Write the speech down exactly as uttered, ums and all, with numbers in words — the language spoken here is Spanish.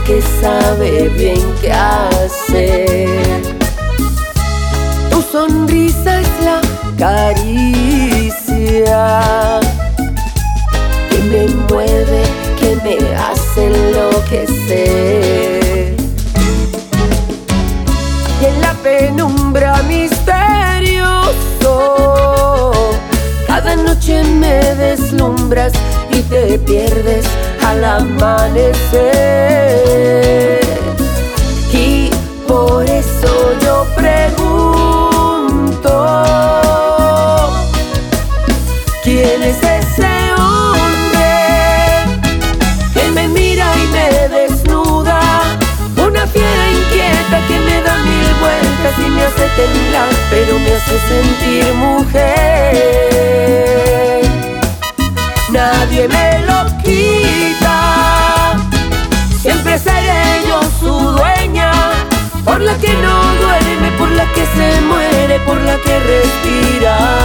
que sabe bien qué hacer. Tu sonrisa es la caricia que me envuelve, que me hace enloquecer. Y en la penumbra misterioso, cada noche me deslumbras y te pierdes al amanecer. Y por eso yo pregunto, ¿quién es ese hombre que me mira y me desnuda? Una fiera inquieta que me da mil vueltas y me hace temblar, pero me hace sentir mujer. Nadie me lo quita, siempre seré yo su dueña, por la que no duerme, por la que se muere, por la que respira.